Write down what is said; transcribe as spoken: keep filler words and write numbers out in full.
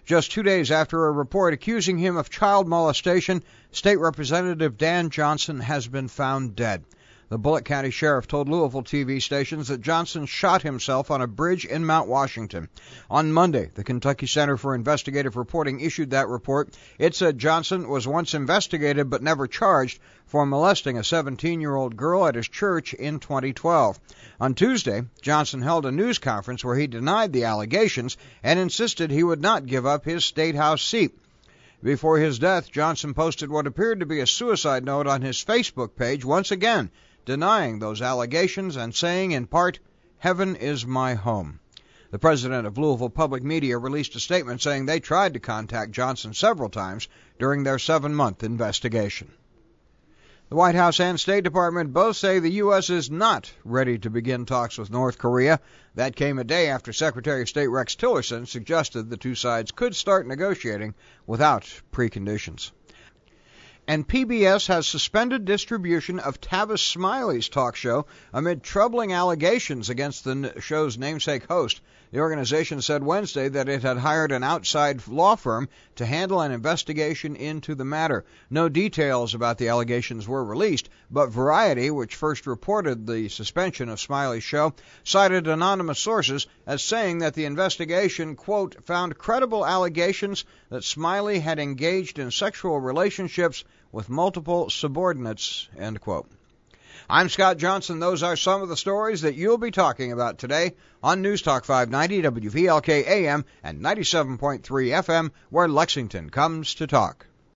Just two days after a report accusing him of child molestation, State Representative Dan Johnson has been found dead. The Bullitt County Sheriff told Louisville T V stations that Johnson shot himself on a bridge in Mount Washington. On Monday, the Kentucky Center for Investigative Reporting issued that report. It said Johnson was once investigated but never charged for molesting a seventeen-year-old girl at his church in twenty twelve. On Tuesday, Johnson held a news conference where he denied the allegations and insisted he would not give up his State House seat. Before his death, Johnson posted what appeared to be a suicide note on his Facebook page, once again denying those allegations and saying, in part, "Heaven is my home." The president of Louisville Public Media released a statement saying they tried to contact Johnson several times during their seven-month investigation. The White House and State Department both say the U S is not ready to begin talks with North Korea. That came a day after Secretary of State Rex Tillerson suggested the two sides could start negotiating without preconditions. And P B S has suspended distribution of Tavis Smiley's talk show amid troubling allegations against the show's namesake host. The organization said Wednesday that it had hired an outside law firm to handle an investigation into the matter. No details about the allegations were released, but Variety, which first reported the suspension of Smiley's show, cited anonymous sources as saying that the investigation, quote, found credible allegations that Smiley had engaged in sexual relationships with multiple subordinates, end quote. I'm Scott Johnson. Those are some of the stories that you'll be talking about today on News Talk five ninety W V L K A M and ninety-seven point three F M, where Lexington comes to talk.